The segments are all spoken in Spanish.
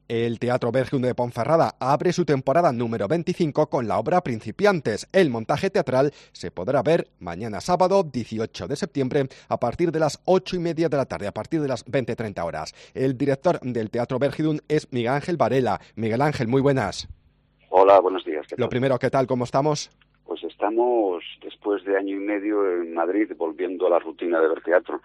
El Teatro Berjun de Ponferrada abre su temporada número 25 con la obra Principiantes. El montaje teatral se podrá ver mañana sábado 18 de septiembre a partir de las 8:30 de la tarde, a partir de las 20:30 horas. El director del Teatro Berjun es Miguel Ángel Varela. Miguel Ángel, muy buenas. Hola, buenos días. ¿Qué tal? Lo primero, ¿qué tal? ¿Cómo estamos? Pues estamos, después de año y medio en Madrid, volviendo a la rutina de ver teatro.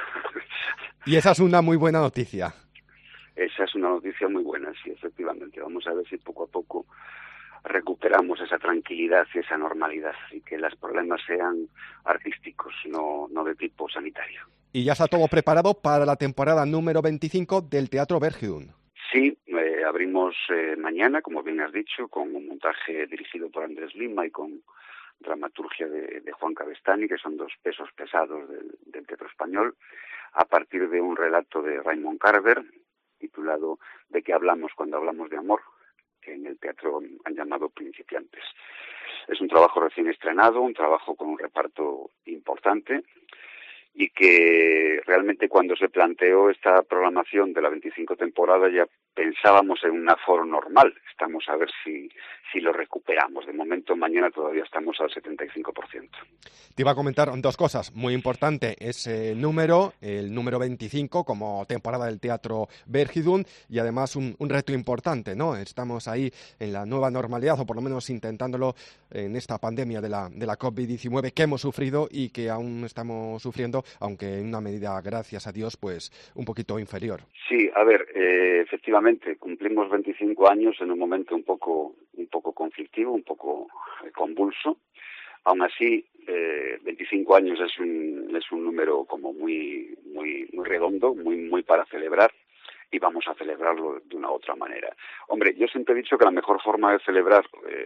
Y esa es una muy buena noticia. Esa es una noticia muy buena, sí, efectivamente. Vamos a ver si poco a poco recuperamos esa tranquilidad y esa normalidad y que los problemas sean artísticos, no de tipo sanitario. Y ya está todo preparado para la temporada número 25 del Teatro Berjun. Sí, abrimos mañana, como bien has dicho, con un montaje dirigido por Andrés Lima y con dramaturgia de Juan Cabestany, que son dos pesos pesados del teatro español, a partir de un relato de Raymond Carver, titulado ¿De qué hablamos cuando hablamos de amor?, que en el teatro han llamado Principiantes. Es un trabajo recién estrenado, un trabajo con un reparto importante, y que realmente cuando se planteó esta programación de la 25 temporada ya pensábamos en un aforo normal. Estamos a ver si lo recuperamos. De momento, mañana todavía estamos al 75%. Te iba a comentar dos cosas. Muy importante ese número, el número 25 como temporada del Teatro Berjidun, y además un reto importante, ¿no? Estamos ahí en la nueva normalidad, o por lo menos intentándolo en esta pandemia de la COVID-19 que hemos sufrido y que aún estamos sufriendo, aunque en una medida, gracias a Dios, pues un poquito inferior. Sí, a ver, efectivamente, cumplimos 25 años en un momento un poco conflictivo, un poco convulso. Aún así, 25 años es un número como muy redondo, muy para celebrar, y vamos a celebrarlo de una u otra manera. Hombre, yo siempre he dicho que la mejor forma de celebrar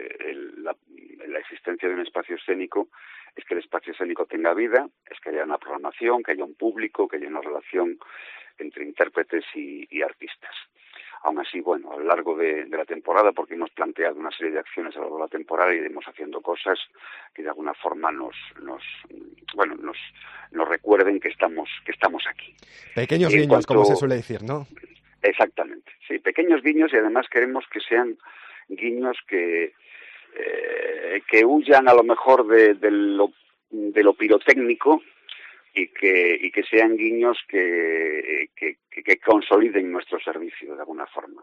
la existencia de un espacio escénico es que el espacio escénico tenga vida, es que haya una programación, que haya un público, que haya una relación entre intérpretes y artistas. Aún así, bueno, a lo largo de la temporada, porque hemos planteado una serie de acciones a lo largo de la temporada, iremos haciendo cosas que de alguna forma nos recuerden que estamos aquí. Pequeños guiños, como se suele decir, ¿no? Exactamente, sí, pequeños guiños, y además queremos que sean guiños que huyan a lo mejor de lo pirotécnico, y que sean guiños que consoliden nuestro servicio de alguna forma.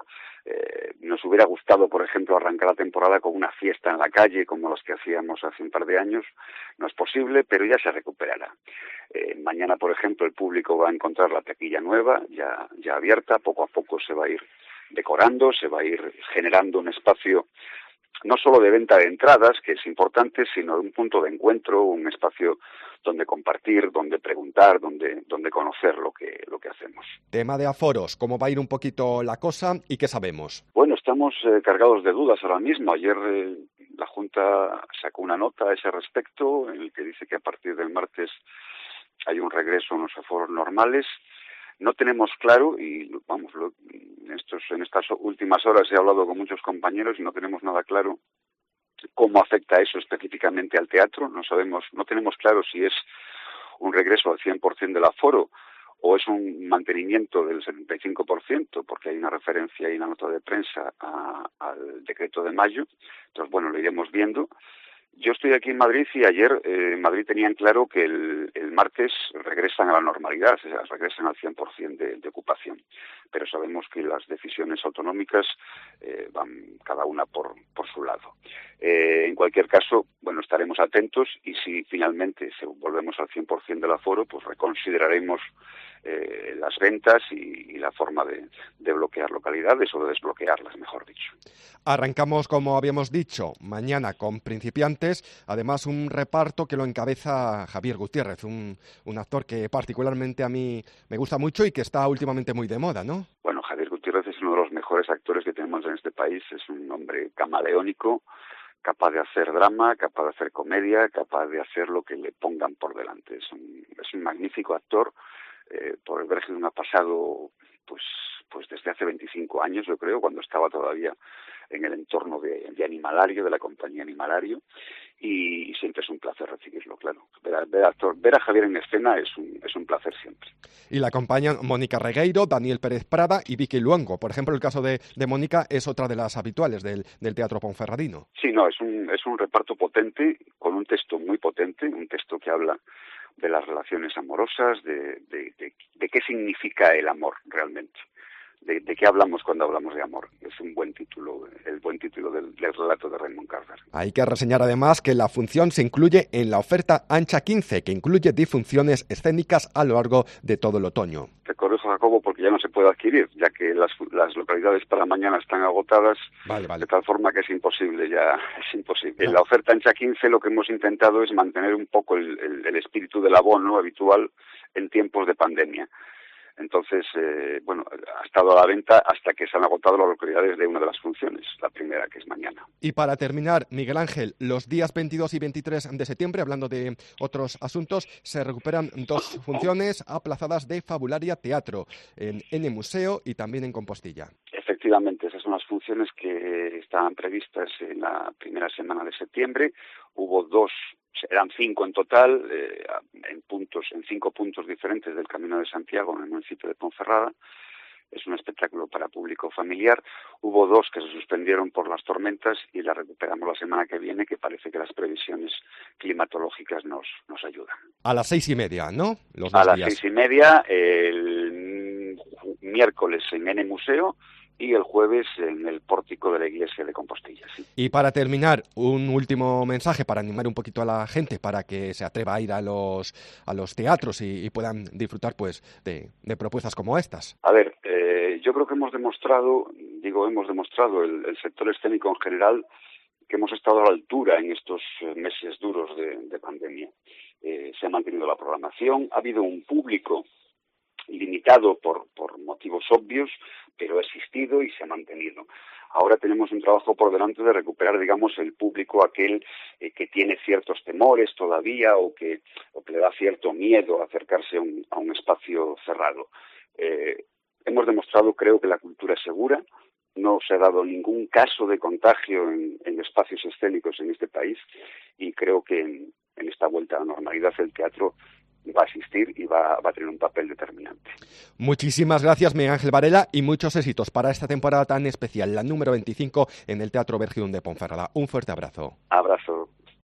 Nos hubiera gustado, por ejemplo, arrancar la temporada con una fiesta en la calle como las que hacíamos hace un par de años. No es posible, pero ya se recuperará. Mañana, por ejemplo, el público va a encontrar la taquilla nueva, ya abierta. Poco a poco se va a ir decorando, se va a ir generando un espacio no solo de venta de entradas, que es importante, sino de un punto de encuentro, un espacio donde compartir, donde preguntar, donde conocer lo que hacemos. Tema de aforos, ¿cómo va a ir un poquito la cosa y qué sabemos? Bueno, estamos cargados de dudas ahora mismo. Ayer la Junta sacó una nota a ese respecto, en el que dice que a partir del martes hay un regreso a los aforos normales. No tenemos claro, y vamos, en estas últimas horas he hablado con muchos compañeros y no tenemos nada claro cómo afecta eso específicamente al teatro. No tenemos claro si es un regreso al 100% del aforo o es un mantenimiento del 75%, porque hay una referencia y una nota de prensa al decreto de mayo. Entonces, bueno, lo iremos viendo. Yo estoy aquí en Madrid y ayer en Madrid tenían claro que el martes regresan a la normalidad, o sea, regresan al 100% de ocupación. Pero sabemos que las decisiones autonómicas van cada una por su lado. En cualquier caso, bueno, estaremos atentos, y si finalmente volvemos al 100% del aforo, pues reconsideraremos las ventas y la forma de bloquear localidades, o de desbloquearlas, mejor dicho. Arrancamos, como habíamos dicho, mañana con Principiantes, además un reparto que lo encabeza Javier Gutiérrez, un actor que particularmente a mí me gusta mucho y que está últimamente muy de moda, ¿no? Bueno, Javier Gutiérrez es uno de los mejores actores que tenemos en este país. Es un hombre camaleónico, capaz de hacer drama, capaz de hacer comedia, capaz de hacer lo que le pongan por delante. Es un magnífico actor. Por el Berjidun ha pasado pues desde hace 25 años, yo creo, cuando estaba todavía en el entorno de Animalario, de la compañía Animalario, y siempre es un placer recibirlo, claro. Ver a Javier en escena es un placer siempre. Y la acompañan Mónica Regueiro, Daniel Pérez Prada y Vicky Luengo. Por ejemplo, el caso de Mónica es otra de las habituales del Teatro Ponferradino. Sí, no, es un reparto potente, con un texto muy potente, un texto que habla de las relaciones amorosas, de qué significa el amor realmente. De qué hablamos cuando hablamos de amor. Es un buen título, el buen título del relato de Raymond Carver. Hay que reseñar además que la función se incluye en la oferta Ancha 15, que incluye 10 funciones escénicas a lo largo de todo el otoño. Te corrijo, Jacobo, porque ya no se puede adquirir, ya que las localidades para mañana están agotadas, Vale. De tal forma que es imposible. En la oferta Ancha 15 lo que hemos intentado es mantener un poco el espíritu del abono habitual en tiempos de pandemia. Entonces, ha estado a la venta hasta que se han agotado las localidades de una de las funciones, la primera, que es mañana. Y para terminar, Miguel Ángel, los días 22 y 23 de septiembre, hablando de otros asuntos, se recuperan 2 funciones aplazadas de Fabularia Teatro, en N Museo y también en Compostilla. Efectivamente, esas son las funciones que estaban previstas en la primera semana de septiembre. Hubo 2, eran 5 en total, en 5 puntos diferentes del Camino de Santiago, en el municipio de Ponferrada. Es un espectáculo para público familiar. Hubo 2 que se suspendieron por las tormentas y las recuperamos la semana que viene, que parece que las previsiones climatológicas nos ayudan. A las 6:30, ¿no? A las 6:30, el miércoles en N Museo y el jueves en el pórtico de la iglesia de Compostilla. Sí. Y para terminar, un último mensaje para animar un poquito a la gente para que se atreva a ir a los teatros y puedan disfrutar pues de propuestas como estas. A ver, yo creo que hemos demostrado el sector escénico en general, que hemos estado a la altura en estos meses duros de pandemia. Se ha mantenido la programación, ha habido un público limitado por motivos obvios, pero ha existido y se ha mantenido. Ahora tenemos un trabajo por delante de recuperar, digamos, el público aquel que tiene ciertos temores todavía o que le da cierto miedo a acercarse a un espacio cerrado. Hemos demostrado, creo, que la cultura es segura. No se ha dado ningún caso de contagio en espacios escénicos en este país y creo que en esta vuelta a la normalidad el teatro va a asistir y va a tener un papel determinante. Muchísimas gracias, Miguel Ángel Varela, y muchos éxitos para esta temporada tan especial, la número 25 en el Teatro Vergidún de Ponferrada. Un fuerte abrazo. Abrazo.